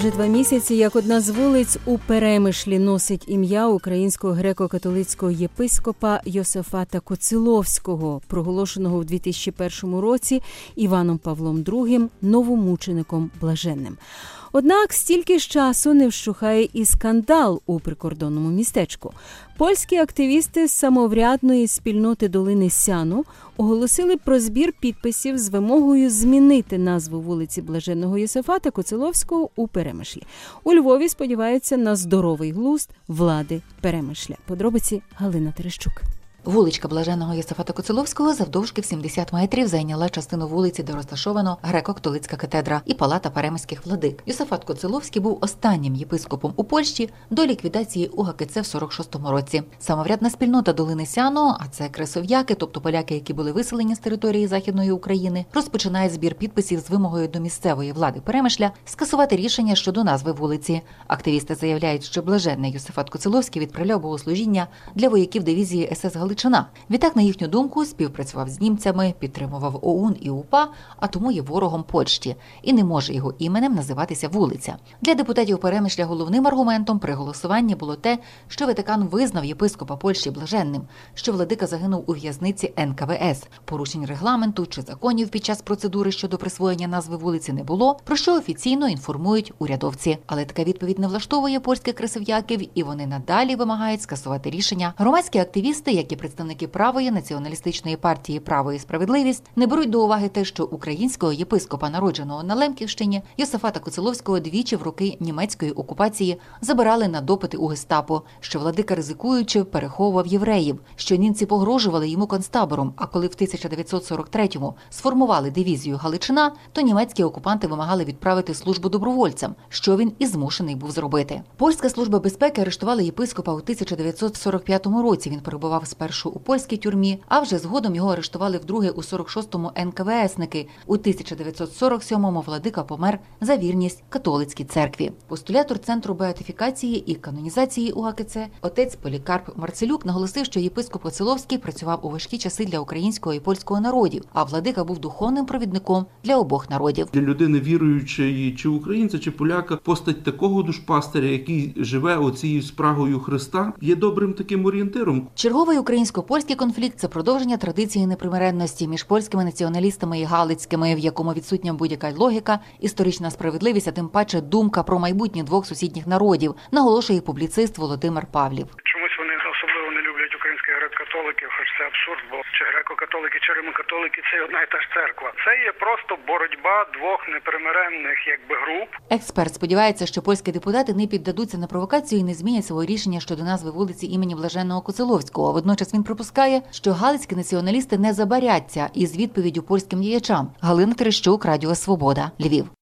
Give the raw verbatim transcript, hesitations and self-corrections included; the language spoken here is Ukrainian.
вже два місяці, як одна з вулиць у Перемишлі носить ім'я українського греко-католицького єпископа Йосафата Коциловського, проголошеного в дві тисячі першому році Іваном Павлом другим новомучеником блаженним. Однак стільки ж часу не вщухає і скандал у прикордонному містечку. Польські активісти з самоврядної спільноти долини Сяну оголосили про збір підписів з вимогою змінити назву вулиці Блаженного Йосафата Коциловського у Перемишлі. У Львові сподіваються на здоровий глузд влади Перемишля. Подробиці Галина Терещук. Вуличка Блаженного Йосафата Коциловського завдовжки в сімдесят метрів зайняла частину вулиці, де розташовано греко-католицька катедра і палата перемиських владик. Йосафат Коциловський був останнім єпископом у Польщі до ліквідації УГКЦ в сорок шостому році. Самоврядна спільнота долини Сяну, а це кресов'яки, тобто поляки, які були виселені з території Західної України, розпочинає збір підписів з вимогою до місцевої влади Перемишля скасувати рішення щодо назви вулиці. Активісти заявляють, що Блаженний Йосафат Коциловський відправляв богослужіння для вояків дивізії ес ес Галичина. Відтак, на їхню думку, співпрацював з німцями, підтримував о у ен і УПА, а тому є ворогом Польщі. І не може його іменем називатися вулиця. Для депутатів Перемишля головним аргументом при голосуванні було те, що Ватикан визнав єпископа Польщі блаженним, що владика загинув у в'язниці ен ка ве ес. Порушень регламенту чи законів під час процедури щодо присвоєння назви вулиці не було, про що офіційно інформують урядовці. Але така відповідь не влаштовує польських кресов'яків, і вони надалі вимагають скасувати рішення. Громадські активісти, які представники правої націоналістичної партії «Право і справедливість», не беруть до уваги те, що українського єпископа, народженого на Лемківщині, Йосафата Коциловського двічі в роки німецької окупації забирали на допити у гестапо, що владика, ризикуючи, переховував євреїв, що німці погрожували йому концтабором, а коли в тисяча дев'ятсот сорок третьому сформували дивізію Галичина, то німецькі окупанти вимагали відправити службу добровольцям, що він і змушений був зробити. Польська служба безпеки арештувала єпископа у тисяча дев'ятсот сорок п'ятому році. Він перебував спершу у польській тюрмі, а вже згодом його арештували вдруге у сорок шостому ен ка ве есники. У тисяча дев'ятсот сорок сьомому владика помер за вірність католицькій церкві. Постулятор Центру беатифікації і канонізації у га ка це отець Полікарп Марцелюк наголосив, що єпископ Коциловський працював у важкі часи для українського і польського народів, а владика був духовним провідником для обох народів. Для людини віруючої, чи українця, чи поляка, постать такого душпастиря, який живе оцією спрагою Христа, є добрим таким орієнтиром. Черговий українсько-польський конфлікт – це продовження традиції непримиренності між польськими націоналістами і галицькими, в якому відсутня будь-яка логіка, історична справедливість, а тим паче думка про майбутнє двох сусідніх народів, наголошує публіцист Володимир Павлів. Чомусь вони особливо не люблять українських греко-католиків, хоч це абсурд, бо чи греко-католики, чи римо-католики – це одна і та ж церква. Це є просто боротьба двох непримиренних якби груп. Експерт сподівається, що польські депутати не піддадуться на провокацію і не змінять свого рішення щодо назви вулиці імені Блаженного Коциловського. Водночас він припускає, що галицькі націоналісти не забаряться із відповіддю польським діячам. Галина Терещук, Радіо Свобода, Львів.